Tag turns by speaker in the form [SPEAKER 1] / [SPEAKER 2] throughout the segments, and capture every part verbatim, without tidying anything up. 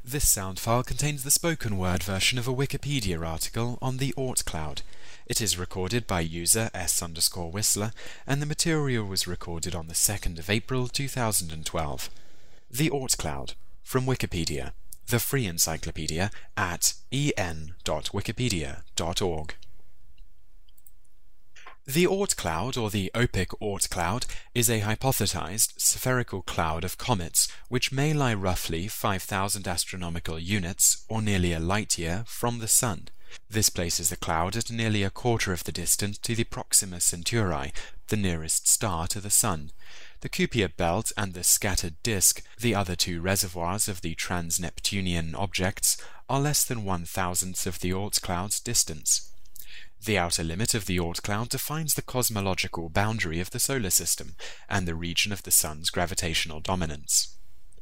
[SPEAKER 1] This sound file contains the spoken word version of a Wikipedia article on the Oort cloud. It is recorded by user s underscore whistler, and the material was recorded on the second of April two thousand twelve. The Oort cloud, from Wikipedia, the free encyclopedia at en dot wikipedia dot org. The Oort cloud, or the Öpik Oort cloud, is a hypothesized spherical cloud of comets which may lie roughly five thousand astronomical units, or nearly a light-year, from the Sun. This places the cloud at nearly a quarter of the distance to the Proxima Centauri, the nearest star to the Sun. The Kuiper belt and the scattered disk, the other two reservoirs of the trans-Neptunian objects, are less than one thousandth of the Oort cloud's distance. The outer limit of the Oort cloud defines the cosmological boundary of the solar system and the region of the Sun's gravitational dominance.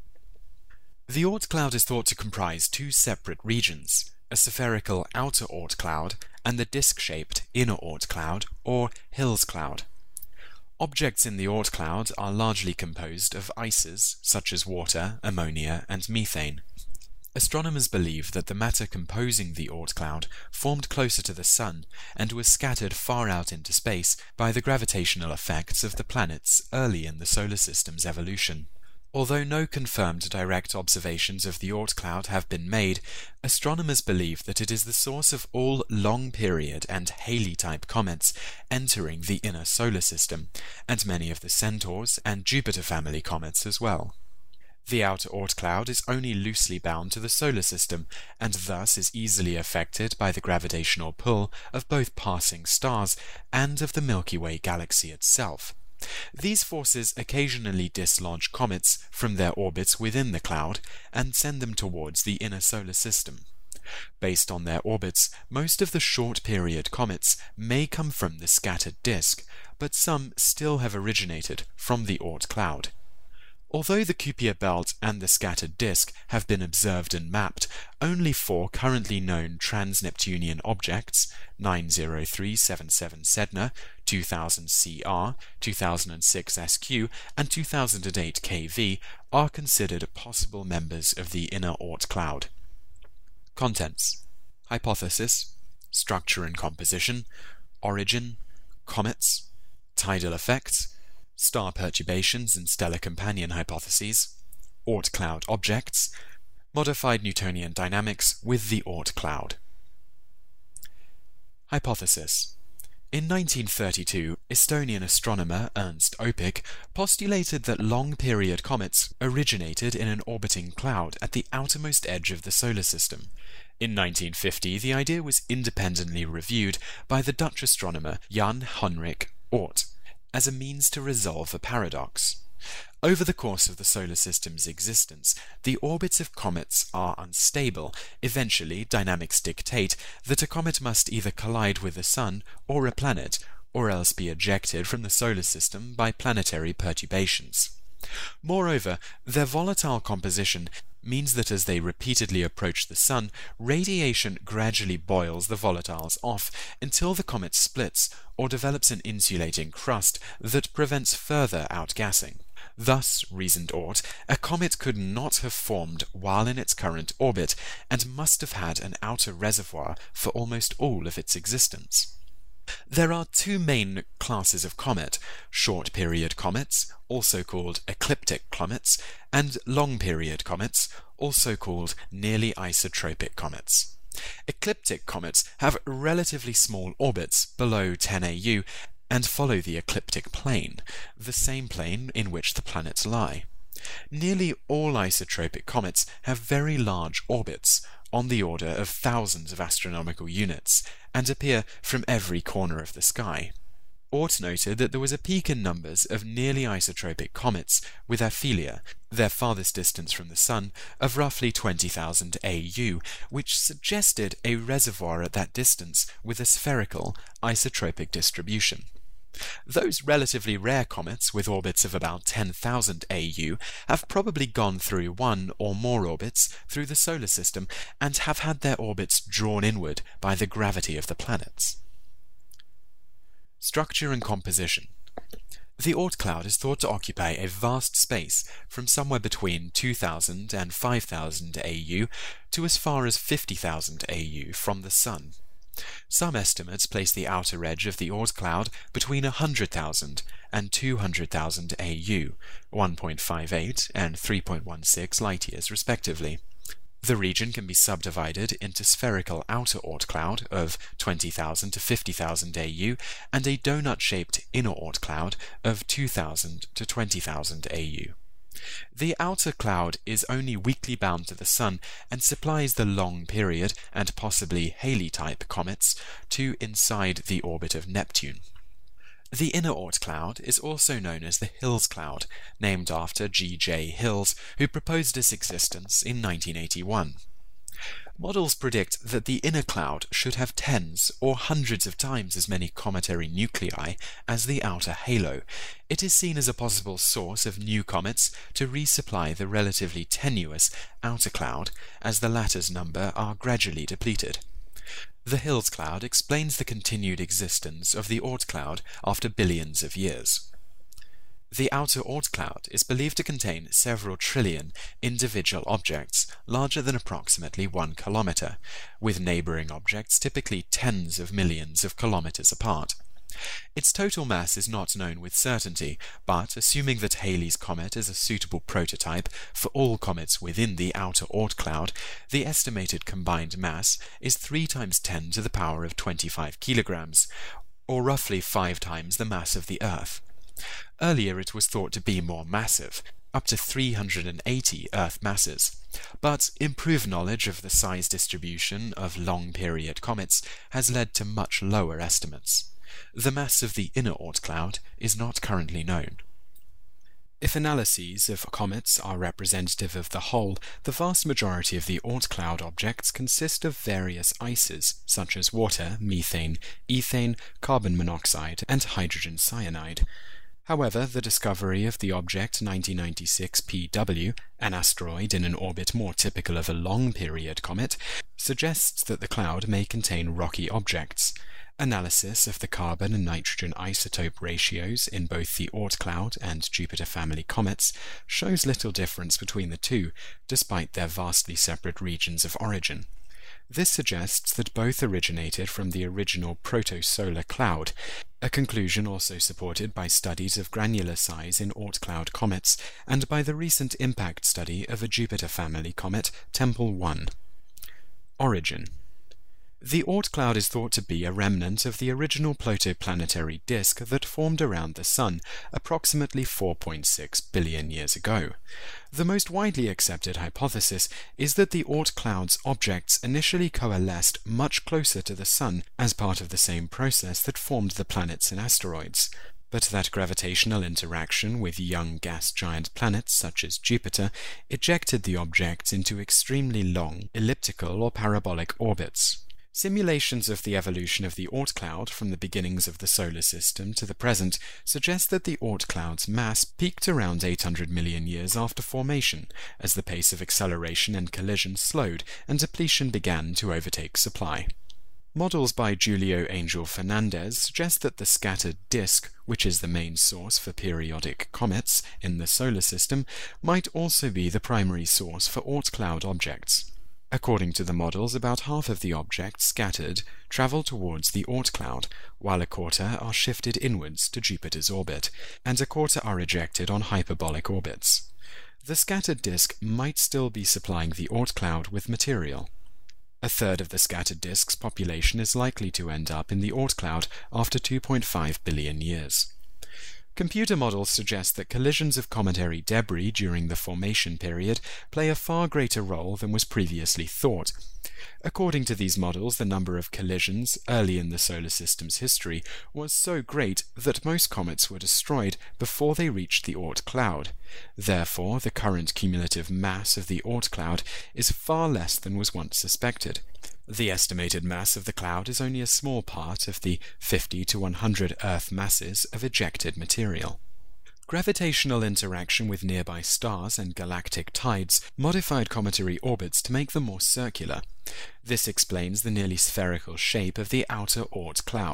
[SPEAKER 1] The Oort cloud is thought to comprise two separate regions, a spherical outer Oort cloud and the disk-shaped inner Oort cloud, or Hills cloud. Objects in the Oort cloud are largely composed of ices such as water, ammonia, and methane. Astronomers believe that the matter composing the Oort cloud formed closer to the Sun and was scattered far out into space by the gravitational effects of the planets early in the solar system's evolution. Although no confirmed direct observations of the Oort cloud have been made, astronomers believe that it is the source of all long-period and Halley-type comets entering the inner solar system, and many of the Centaurs and Jupiter family comets as well. The outer Oort cloud is only loosely bound to the solar system, and thus is easily affected by the gravitational pull of both passing stars and of the Milky Way galaxy itself. These forces occasionally dislodge comets from their orbits within the cloud and send them towards the inner solar system. Based on their orbits, most of the short-period comets may come from the scattered disk, but some still have originated from the Oort cloud. Although the Kuiper belt and the scattered disk have been observed and mapped, only four currently known trans-Neptunian objects, nine zero three seven seven Sedna, two thousand C R, two thousand six S Q, and two thousand eight K V, are considered possible members of the inner Oort cloud. Contents: hypothesis, structure and composition, origin, comets, tidal effects, star perturbations and stellar companion hypotheses, Oort cloud objects, modified Newtonian dynamics with the Oort cloud. Hypothesis. In nineteen thirty-two, Estonian astronomer Ernst Öpik postulated that long-period comets originated in an orbiting cloud at the outermost edge of the solar system. In nineteen fifty, the idea was independently reviewed by the Dutch astronomer Jan Heinrich Oort as a means to resolve a paradox. Over the course of the solar system's existence, the orbits of comets are unstable. Eventually, dynamics dictate that a comet must either collide with the Sun or a planet, or else be ejected from the solar system by planetary perturbations. Moreover, their volatile composition means that as they repeatedly approach the Sun, radiation gradually boils the volatiles off until the comet splits or develops an insulating crust that prevents further outgassing. Thus, reasoned Oort, a comet could not have formed while in its current orbit and must have had an outer reservoir for almost all of its existence. There are two main classes of comet: short-period comets, also called ecliptic comets, and long-period comets, also called nearly isotropic comets. Ecliptic comets have relatively small orbits, below ten A U, and follow the ecliptic plane, the same plane in which the planets lie. Nearly all isotropic comets have very large orbits, on the order of thousands of astronomical units, and appear from every corner of the sky. Oort noted that there was a peak in numbers of nearly isotropic comets with aphelia, their farthest distance from the Sun, of roughly twenty thousand A U, which suggested a reservoir at that distance with a spherical isotropic distribution. Those relatively rare comets with orbits of about ten thousand A U have probably gone through one or more orbits through the solar system and have had their orbits drawn inward by the gravity of the planets. Structure and composition. The Oort cloud is thought to occupy a vast space from somewhere between two thousand and five thousand A U to as far as fifty thousand A U from the Sun. Some estimates place the outer edge of the Oort cloud between one hundred thousand and two hundred thousand A U, one point five eight and three point one six light-years respectively. The region can be subdivided into spherical outer Oort cloud of twenty thousand to fifty thousand A U and a donut-shaped inner Oort cloud of two thousand to twenty thousand A U. The outer cloud is only weakly bound to the Sun and supplies the long period and possibly Halley-type comets to inside the orbit of Neptune. The inner Oort cloud is also known as the Hills cloud, named after G J Hills, who proposed its existence in nineteen eighty-one. Models predict that the inner cloud should have tens or hundreds of times as many cometary nuclei as the outer halo. It is seen as a possible source of new comets to resupply the relatively tenuous outer cloud, as the latter's number are gradually depleted. The Hills cloud explains the continued existence of the Oort cloud after billions of years. The outer Oort cloud is believed to contain several trillion individual objects larger than approximately one kilometer, with neighboring objects typically tens of millions of kilometers apart. Its total mass is not known with certainty, but assuming that Halley's comet is a suitable prototype for all comets within the outer Oort cloud, the estimated combined mass is three times ten to the power of twenty-five kilograms, or roughly five times the mass of the Earth. Earlier it was thought to be more massive, up to three hundred eighty Earth masses, but improved knowledge of the size distribution of long-period comets has led to much lower estimates. The mass of the inner Oort cloud is not currently known. If analyses of comets are representative of the whole, the vast majority of the Oort cloud objects consist of various ices, such as water, methane, ethane, carbon monoxide, and hydrogen cyanide. However, the discovery of the object nineteen ninety-six P W, an asteroid in an orbit more typical of a long-period comet, suggests that the cloud may contain rocky objects. Analysis of the carbon and nitrogen isotope ratios in both the Oort cloud and Jupiter family comets shows little difference between the two, despite their vastly separate regions of origin. This suggests that both originated from the original protosolar cloud, a conclusion also supported by studies of granular size in Oort cloud comets and by the recent impact study of a Jupiter family comet, Tempel one. Origin. The Oort cloud is thought to be a remnant of the original protoplanetary disk that formed around the Sun approximately four point six billion years ago. The most widely accepted hypothesis is that the Oort cloud's objects initially coalesced much closer to the Sun as part of the same process that formed the planets and asteroids, but that gravitational interaction with young gas giant planets such as Jupiter ejected the objects into extremely long, elliptical or parabolic orbits. Simulations of the evolution of the Oort cloud from the beginnings of the solar system to the present suggest that the Oort cloud's mass peaked around eight hundred million years after formation, as the pace of acceleration and collision slowed and depletion began to overtake supply. Models by Julio Angel Fernandez suggest that the scattered disk, which is the main source for periodic comets in the solar system, might also be the primary source for Oort cloud objects. According to the models, about half of the objects scattered travel towards the Oort cloud, while a quarter are shifted inwards to Jupiter's orbit, and a quarter are ejected on hyperbolic orbits. The scattered disk might still be supplying the Oort cloud with material. A third of the scattered disk's population is likely to end up in the Oort cloud after two point five billion years. Computer models suggest that collisions of cometary debris during the formation period play a far greater role than was previously thought. According to these models, the number of collisions early in the solar system's history was so great that most comets were destroyed before they reached the Oort cloud. Therefore, the current cumulative mass of the Oort cloud is far less than was once suspected. The estimated mass of the cloud is only a small part of the fifty to one hundred Earth masses of ejected material. Gravitational interaction with nearby stars and galactic tides modified cometary orbits to make them more circular. This explains the nearly spherical shape of the outer Oort cloud.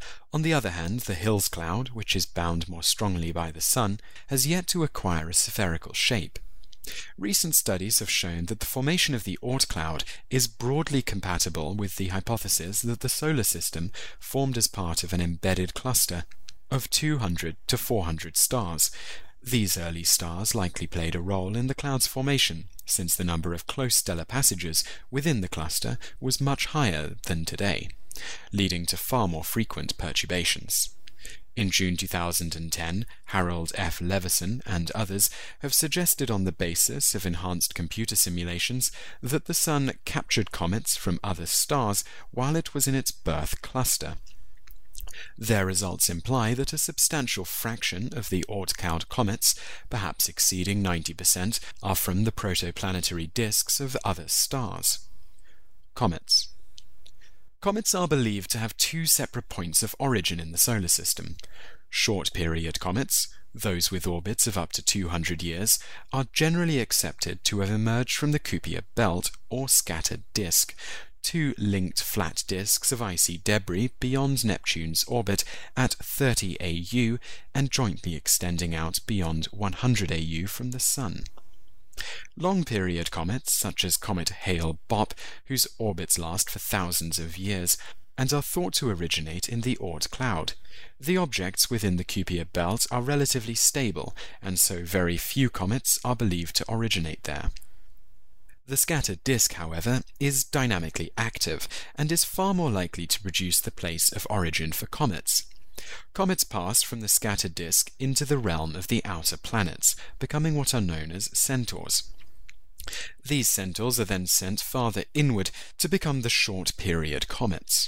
[SPEAKER 1] On the other hand, the Hills cloud, which is bound more strongly by the Sun, has yet to acquire a spherical shape. Recent studies have shown that the formation of the Oort cloud is broadly compatible with the hypothesis that the solar system formed as part of an embedded cluster of two hundred to four hundred stars. These early stars likely played a role in the cloud's formation, since the number of close stellar passages within the cluster was much higher than today, leading to far more frequent perturbations. In June two thousand ten, Harold F. Leveson and others have suggested on the basis of enhanced computer simulations that the Sun captured comets from other stars while it was in its birth cluster. Their results imply that a substantial fraction of the Oort cloud comets, perhaps exceeding ninety percent, are from the protoplanetary disks of other stars. Comets. Comets are believed to have two separate points of origin in the solar system. Short-period comets, those with orbits of up to two hundred years, are generally accepted to have emerged from the Kuiper belt or scattered disk, two linked flat disks of icy debris beyond Neptune's orbit at thirty A U and jointly extending out beyond one hundred A U from the Sun. Long-period comets, such as Comet Hale-Bopp, whose orbits last for thousands of years, and are thought to originate in the Oort cloud. The objects within the Kuiper belt are relatively stable, and so very few comets are believed to originate there. The scattered disk, however, is dynamically active, and is far more likely to produce the place of origin for comets. Comets pass from the scattered disk into the realm of the outer planets, becoming what are known as centaurs. These centaurs are then sent farther inward to become the short-period comets.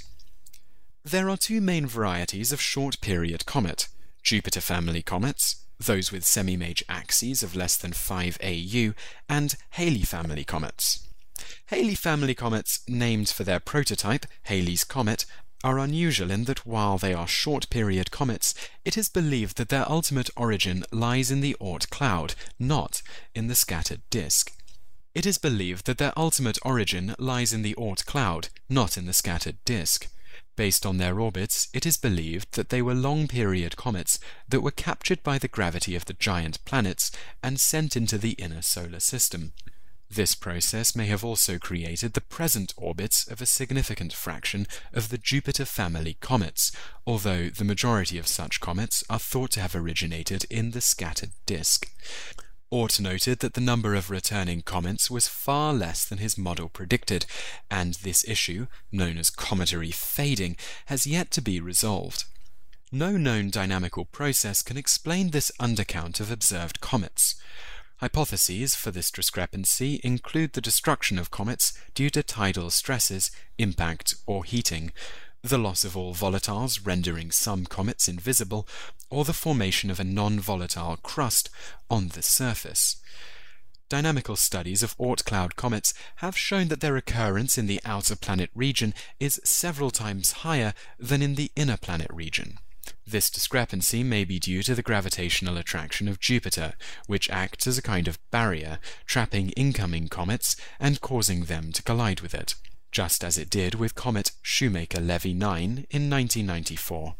[SPEAKER 1] There are two main varieties of short-period comet: Jupiter family comets, those with semi-major axes of less than five A U, and Halley family comets. Halley family comets, named for their prototype, Halley's Comet, are unusual in that while they are short-period comets, it is believed that their ultimate origin lies in the Oort cloud, not in the scattered disk. It is believed that their ultimate origin lies in the Oort cloud, not in the scattered disk. Based on their orbits, it is believed that they were long-period comets that were captured by the gravity of the giant planets and sent into the inner solar system. This process may have also created the present orbits of a significant fraction of the Jupiter family comets, although the majority of such comets are thought to have originated in the scattered disk. Oort noted that the number of returning comets was far less than his model predicted, and this issue, known as cometary fading, has yet to be resolved. No known dynamical process can explain this undercount of observed comets. Hypotheses for this discrepancy include the destruction of comets due to tidal stresses, impact, or heating, the loss of all volatiles rendering some comets invisible, or the formation of a non-volatile crust on the surface. Dynamical studies of Oort cloud comets have shown that their occurrence in the outer planet region is several times higher than in the inner planet region. This discrepancy may be due to the gravitational attraction of Jupiter, which acts as a kind of barrier, trapping incoming comets and causing them to collide with it, just as it did with comet Shoemaker-Levy nine in nineteen ninety-four.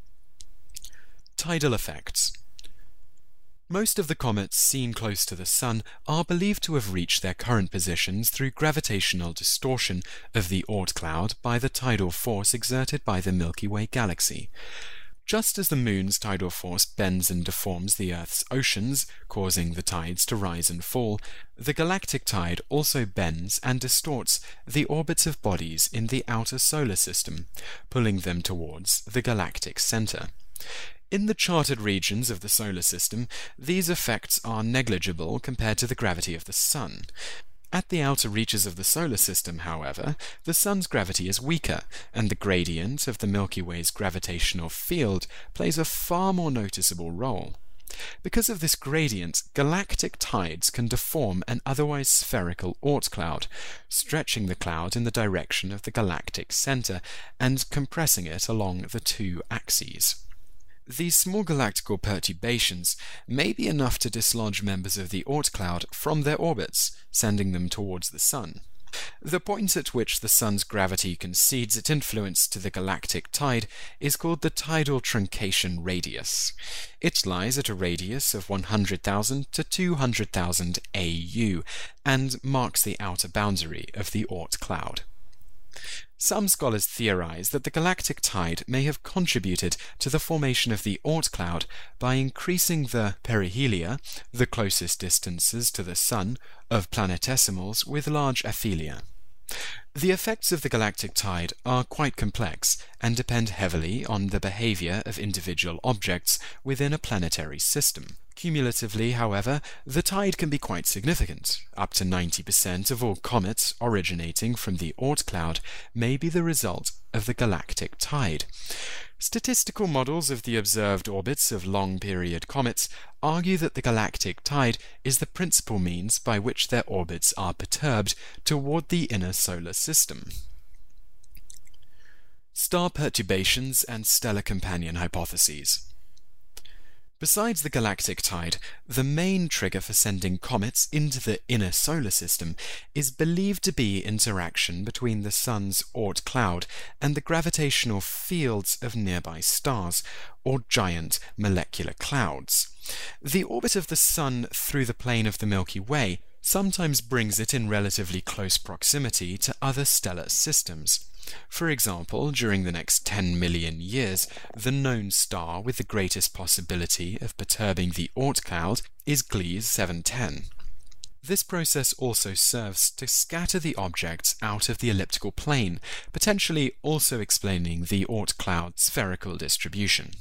[SPEAKER 1] Tidal effects. Most of the comets seen close to the Sun are believed to have reached their current positions through gravitational distortion of the Oort cloud by the tidal force exerted by the Milky Way galaxy. Just as the Moon's tidal force bends and deforms the Earth's oceans, causing the tides to rise and fall, the galactic tide also bends and distorts the orbits of bodies in the outer solar system, pulling them towards the galactic center. In the charted regions of the solar system, these effects are negligible compared to the gravity of the Sun. At the outer reaches of the solar system, however, the Sun's gravity is weaker, and the gradient of the Milky Way's gravitational field plays a far more noticeable role. Because of this gradient, galactic tides can deform an otherwise spherical Oort cloud, stretching the cloud in the direction of the galactic center and compressing it along the two axes. These small galactical perturbations may be enough to dislodge members of the Oort cloud from their orbits, sending them towards the Sun. The point at which the Sun's gravity concedes its influence to the galactic tide is called the tidal truncation radius. It lies at a radius of one hundred thousand to two hundred thousand A U and marks the outer boundary of the Oort cloud. Some scholars theorize that the galactic tide may have contributed to the formation of the Oort cloud by increasing the perihelia, the closest distances to the Sun, of planetesimals with large aphelia. The effects of the galactic tide are quite complex and depend heavily on the behavior of individual objects within a planetary system. Cumulatively, however, the tide can be quite significant. Up to ninety percent of all comets originating from the Oort cloud may be the result of the galactic tide. Statistical models of the observed orbits of long-period comets argue that the galactic tide is the principal means by which their orbits are perturbed toward the inner solar system. Star perturbations and stellar companion hypotheses. Besides the galactic tide, the main trigger for sending comets into the inner solar system is believed to be interaction between the Sun's Oort cloud and the gravitational fields of nearby stars, or giant molecular clouds. The orbit of the Sun through the plane of the Milky Way sometimes brings it in relatively close proximity to other stellar systems. For example, during the next ten million years, the known star with the greatest possibility of perturbing the Oort cloud is Gliese seven ten. This process also serves to scatter the objects out of the elliptical plane, potentially also explaining the Oort cloud's spherical distribution.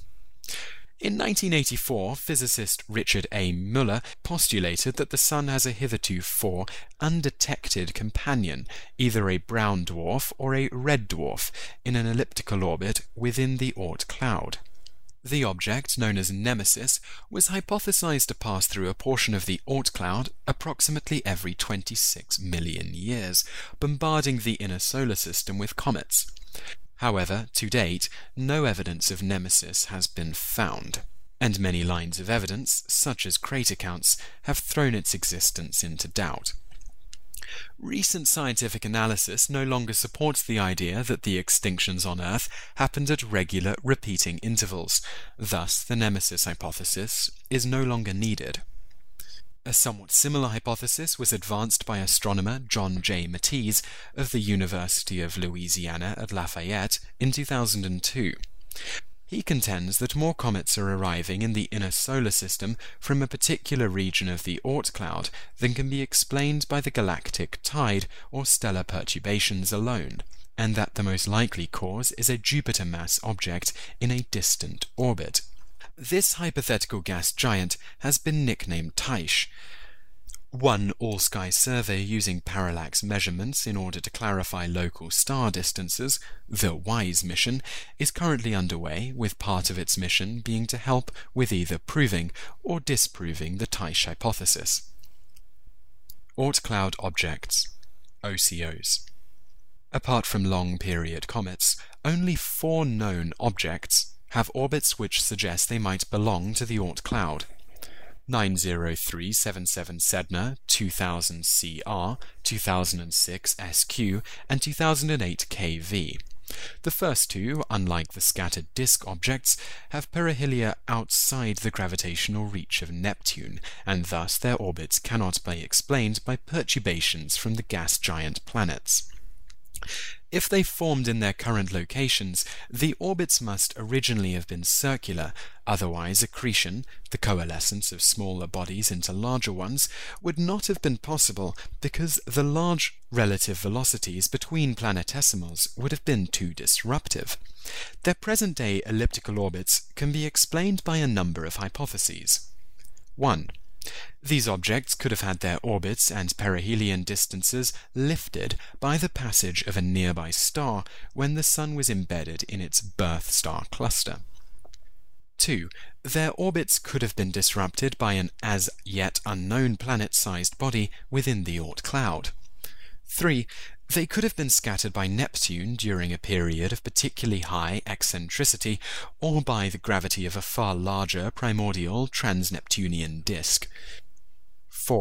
[SPEAKER 1] In nineteen eighty-four, physicist Richard A. Muller postulated that the Sun has a hitherto undetected companion, either a brown dwarf or a red dwarf, in an elliptical orbit within the Oort cloud. The object, known as Nemesis, was hypothesized to pass through a portion of the Oort cloud approximately every twenty-six million years, bombarding the inner solar system with comets. However, to date, no evidence of Nemesis has been found, and many lines of evidence, such as crater counts, have thrown its existence into doubt. Recent scientific analysis no longer supports the idea that the extinctions on Earth happened at regular, repeating intervals. Thus, the Nemesis hypothesis is no longer needed. A somewhat similar hypothesis was advanced by astronomer John J. Matisse of the University of Louisiana at Lafayette in two thousand two. He contends that more comets are arriving in the inner solar system from a particular region of the Oort cloud than can be explained by the galactic tide or stellar perturbations alone, and that the most likely cause is a Jupiter mass object in a distant orbit. This hypothetical gas giant has been nicknamed Tyche. One all-sky survey using parallax measurements in order to clarify local star distances, the WISE mission, is currently underway, with part of its mission being to help with either proving or disproving the Tyche hypothesis. Oort cloud objects, O C Os. Apart from long-period comets, only four known objects have orbits which suggest they might belong to the Oort cloud: nine zero three seven seven Sedna, two thousand C R, two thousand six S Q, and two thousand eight K V. The first two, unlike the scattered disk objects, have perihelia outside the gravitational reach of Neptune, and thus their orbits cannot be explained by perturbations from the gas giant planets. If they formed in their current locations, the orbits must originally have been circular, otherwise accretion, the coalescence of smaller bodies into larger ones, would not have been possible because the large relative velocities between planetesimals would have been too disruptive. Their present-day elliptical orbits can be explained by a number of hypotheses. one. These objects could have had their orbits and perihelion distances lifted by the passage of a nearby star when the Sun was embedded in its birth star cluster. two. Their orbits could have been disrupted by an as yet unknown planet-sized body within the Oort cloud. three. They could have been scattered by Neptune during a period of particularly high eccentricity, or by the gravity of a far larger primordial trans-Neptunian disk. four.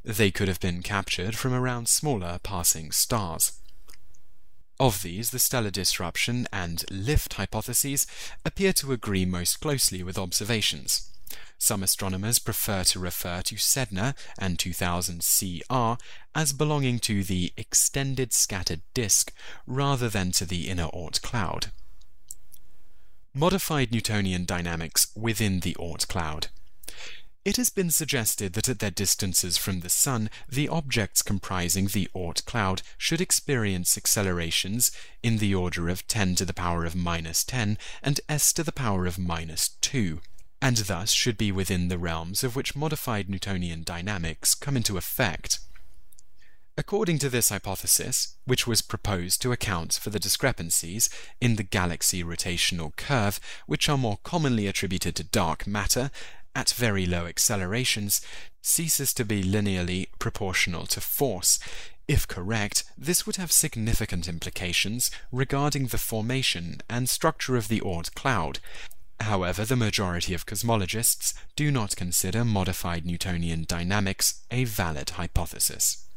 [SPEAKER 1] They could have been captured from around smaller passing stars. Of these, the stellar disruption and lift hypotheses appear to agree most closely with observations. Some astronomers prefer to refer to Sedna and two thousand C R as belonging to the extended scattered disk rather than to the inner Oort cloud. Modified Newtonian dynamics within the Oort cloud. It has been suggested that at their distances from the Sun, the objects comprising the Oort cloud should experience accelerations in the order of ten to the power of minus ten and s to the power of minus two, and thus should be within the realms of which modified Newtonian dynamics come into effect. According to this hypothesis, which was proposed to account for the discrepancies in the galaxy rotational curve, which are more commonly attributed to dark matter, at very low accelerations, ceases to be linearly proportional to force. If correct, this would have significant implications regarding the formation and structure of the Oort cloud. However, the majority of cosmologists do not consider modified Newtonian dynamics a valid hypothesis.